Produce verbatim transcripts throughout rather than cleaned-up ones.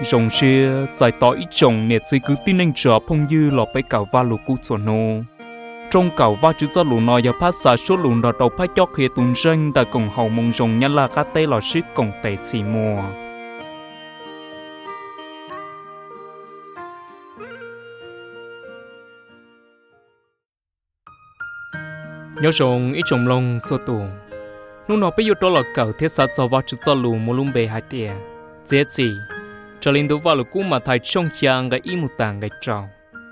rồng xe giải tỏ ít chồng nè chỉ cứ tin anh trở phong dư lọ bay cào va lù cú chuẩn nô trong cào va chữ cho lù nọ giờ phát xả số lù nọ đầu phát chót khi tuần sinh tại cổng hậu mông rồng nhân là các tê lọ ship cổng tệ xì mùa nhớ rồng ít chồng lông số tù lúc nào bây giờ đó là cào thiết sát cho va chữ cho lù mua lùm bề hai tia dễ gì cho lên đó vào là cú mà thay trong chiang cái im một tàng cái trào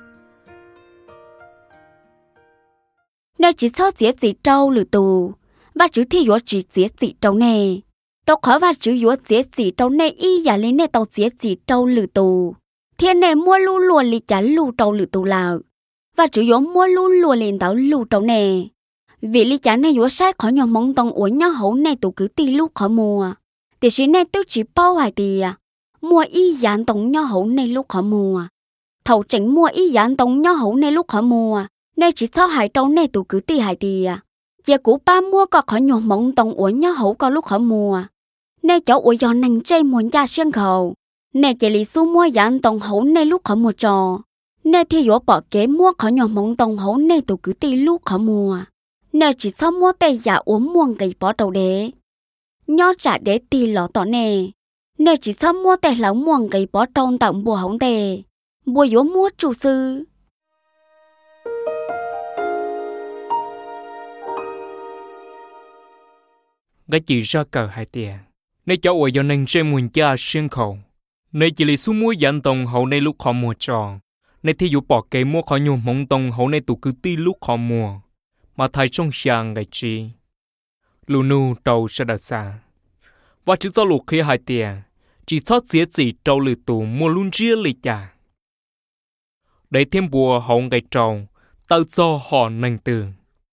nếu chỉ cho dễ gì trâu lử tù và chữ thi yếu chỉ dễ gì trâu nè đâu khó và chữ yếu dễ gì trâu nè y giả lên nè tàu dễ gì trâu lử tù thiên nè mua lu lùa lì chả lu trâu lử tù là và chữ yếu mua lu lùa lên tàu lu trâu nè vì lì chả nè yếu sai khỏi nhỏ mong tông uốn nhau hậu nè tụ cứ ti lu khỏi mùa thì sĩ nè tức chỉ bao hoài thì mua y dán tông nhau hậu nè lúc khỏi mùa thầu chỉnh mua y dán tông nhau hậu nè lúc khỏi mùa nè chỉ sau hai trâu nè tụ cứ ti hai thì giờ cũ ba mua có khỏi nhỏ mong tông uốn nhau hậu có lúc khỏi mùa nè cháu uốn giò nằng chơi muốn ra sân khấu nè chỉ lì su mua dán tông hậu nè lúc khỏi mùa trò nè thì yếu bỏ kế mua khỏi nhỏ mong tông hậu nè tụ cứ ti lúc khỏi mùa nè chỉ sau mua tây giả uống muông gầy bỏ đầu đế nhó trả đế tì lọ tỏ nè nè chỉ sau mua tây lão muông gầy bỏ trong tặng bùa hóng tề bùa yếu mua chủ sư cái chỉ ra cờ hai tia nè cháu ở giờ nâng trên muôn cha xuyên khẩu nè chỉ lì su mua dán tông hậu nè lúc khó mùa tròn nè thì yếu bỏ kế mua khó nhiều mong tông hậu nè tụ cứ ti lúc khó mùa mà thay trong sáng ngày chi lù nù đầu sẽ đặt xa và chữ do lục khi hai tia chỉ thoát dễ gì trâu lử tù mua luôn chia lì chả để thêm bùa hậu ngày trâu tao cho họ nâng từ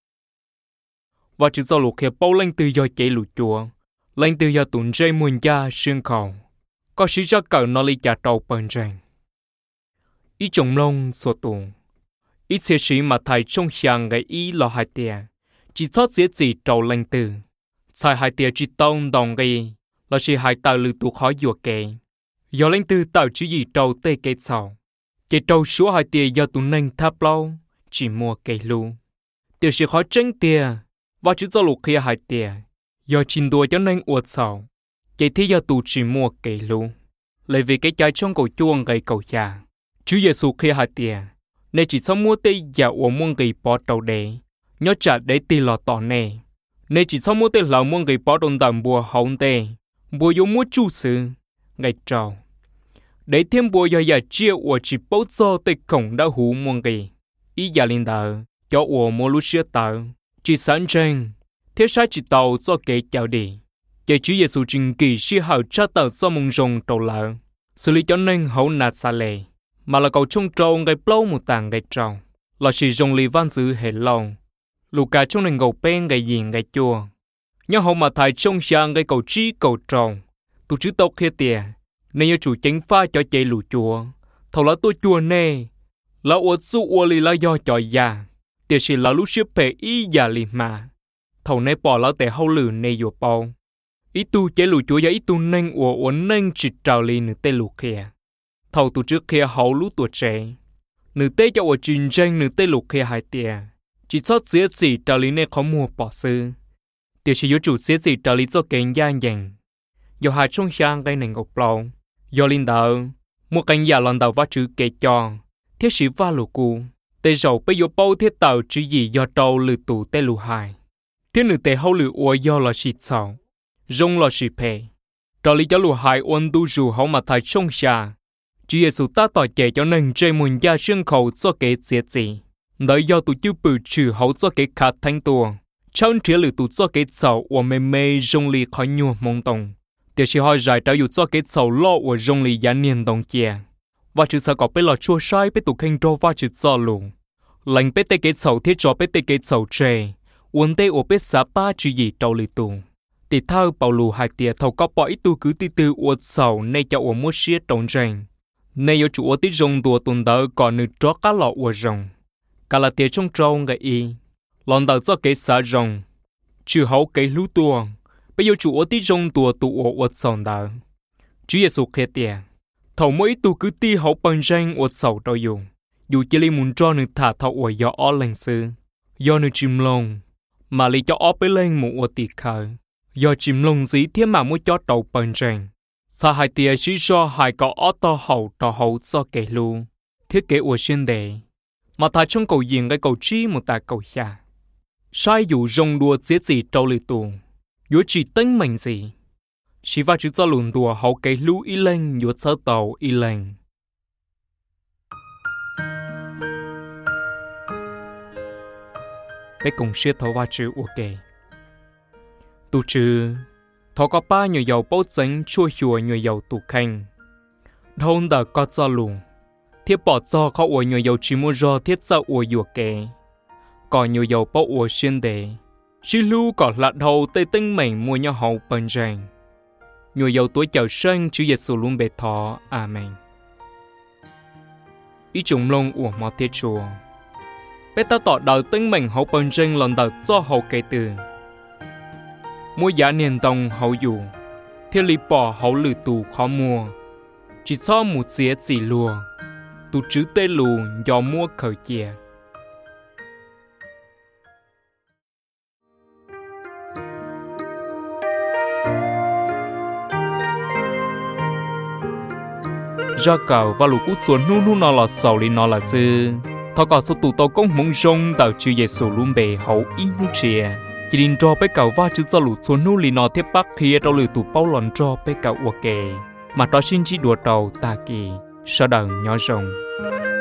và chữ do lục khi bao lên từ do chạy lù chùa lên từ do tụn dây muôn gia xuyên khẩu có sĩ ra cờ nó lì chả trâu bần ràng ý chồng lông sổ tù ít xe sĩ mà thầy trong sáng ngày ý là hai tia chỉ thoát dễ gì trâu lên từ sai hai tia chỉ tông đồng gây là chỉ hai tàu lử tụ khó dùa kề do lên từ tàu chỉ gì trâu tê kê sầu chỉ trâu số hai tia do tụ nâng tháp lâu chỉ mua kề lu tiêu chỉ khó tranh tia và chữ do lục kia hai tia do chín đùa cho nâng uất sầu chỉ thi do tụ chỉ mua kề lu lấy vì cái trái trong cầu chuông gây cầu già chú Giêsu kia hai tia nên chỉ xong mua tê giả uống muôn gây bỏ đầu đế nhớ trả để tì lọ tỏ nè nên chỉ xong mua tê lão muôn gây bỏ đồng đầm bùa hồng tê bùa yếu mua chu sư ngày trào để thêm bùa do giả chia của chỉ bố cho tê cổng đã hú muôn gây ý giả linh đờ cho của mua lúc xưa tờ chỉ sẵn tranh thế sai chỉ tàu cho kế chào đi để chú Giêsu trình kỳ si hậu cha tờ cho mông rồng trầu lợ xử lý cho nên hậu nạt xa lệ mà là cầu trung trâu ngày plau một tàng ngày trâu là chỉ dùng lì văn giữ hệ lòng lù cả trong nền gầu pen ngày gì ngày chua nhưng hậu mà thải trong sáng ngày cầu trí cầu trâu tụ chữ tộc kia tiề nên chủ chính pha cho chạy lù chùa thầu là tôi chùa nè là uất su uất lì là do cho già tiề chỉ là lúc xếp về ý già lì mà thầu này bỏ là để hậu lử nè vô bao ý tu chạy lù chùa và ý tu nên uất uất nên chỉ trào lì nửa tê lù kia thầu từ trước kia hậu lũ tuổi trẻ nữ tê cho ở trình tranh nữ tê lục kia hai tia chỉ sót dễ gì trả lý này khó mua bỏ sư tiểu chỉ yếu chủ dễ gì trả lý cho kênh gian dành do hai trong sáng gây nền ngọc lâu do linh đạo một cánh nhà lần đầu vắt chữ kê cho thiết sĩ va lục cu tê dầu bây giờ bao thiết tàu chữ gì do trâu lử tù tê lù hai thiết nữ tê hậu lử ua do là xịt sầu rong là xịt phê trả lý cho lù hai ôn tu dù hậu mà thay trong sáng Chúa Giêsu ta tỏ kể cho nên trên muôn gia sân khẩu cho kế diệt gì. Nơi do tụ chữ bự trừ hậu cho kế khát thanh tuồng. Trong phía lửa tụ cho kế sầu và mê mê rung lì khỏi nhua mông tông. Tiểu sĩ hỏi giải trao dụ cho kế sầu lọ và rung lì giá niên đồng kia. Và chữ sợ có bế lọ chua sai bế tụ kênh đô và chữ cho lù. Lành bế tê kế sầu thiết cho bế tê kế sầu trề. Uốn tê ổ bế xá ba chữ gì trao lì tù. Thì thao bảo lù hai tìa thầu có bỏ ít tu cứ tí tư uột sầu nay cho ổ mua xía trống rành. Nay yêu chủ tí rồng đùa tuần đỡ còn nữ chó cá lọ ua rồng. Cả là tiệt trong trâu ngay y. Lòn đỡ cho kế xá rồng. Chữ hậu kế lũ tuồng. Bây yêu chủ tí rồng đùa tụ ua ua sòng đỡ. Chúa Giêsu khế tiệt. thầu mỗi tu cứ ti hậu bằng ranh ở sầu đau dùng dù chỉ li muốn cho nữ thả thầu ở do ó lành sư do nữ chìm lông mà li cho ó bế lên một ở tì khởi do chìm lông dĩ thiết mà muốn cho tàu bằng ranh sa hai tia chỉ do hai có ó to hậu to hậu do kể lu thiết kế ở trên đề mà ta trong cầu diện cái cầu chi một ta cầu xa sai dù rong đua giết gì trâu lì tù dù chỉ tính mình gì chỉ và chữ cho lùn đùa hậu cái lũ y lên dù sơ tàu y lên bé cùng siết thấu và chữ ok tu chữ thọ có ba nhiều dầu bố chính chua chua nhiều dầu tụ khanh thôn đã có cho lùn thiết bỏ choเขาอวยnhiều dầu chỉ mua do thiết choอวยอยู่แกcòn nhiều dầu bốอวยxuyên đề chỉ lưu có là đầu tây tinh mình mua nhau hậu bần ràng nhiều dầu tuổi chào sinh Chúa Giêsu luôn bề thọ Amen ý chúng lông của mọ thiết chùa bé ta tỏ đời tinh mình hậu bần ràng lần đầu do hậu kể từ mua giá niên đồng hậu dù thiết lý bỏ hậu lử tù khó mua chỉ cho một dĩa gì lùa tụ chữ tê lù do mua khởi chìa ra cầu và lũ cút xuống nu nu nó là sầu li nó là dư thọ cầu số tụ tàu công mong rong đào Chúa Giêsu luôn bề hậu ý nu chìa chỉ định cho bé cầu va chữ cho lũ xuống nu li nó tiếp bắc kia đâu lử tụ bao lòn cho bé cầu ok mà đó xin chỉ đùa đầu ta kỳ sau đầu nhỏ rồng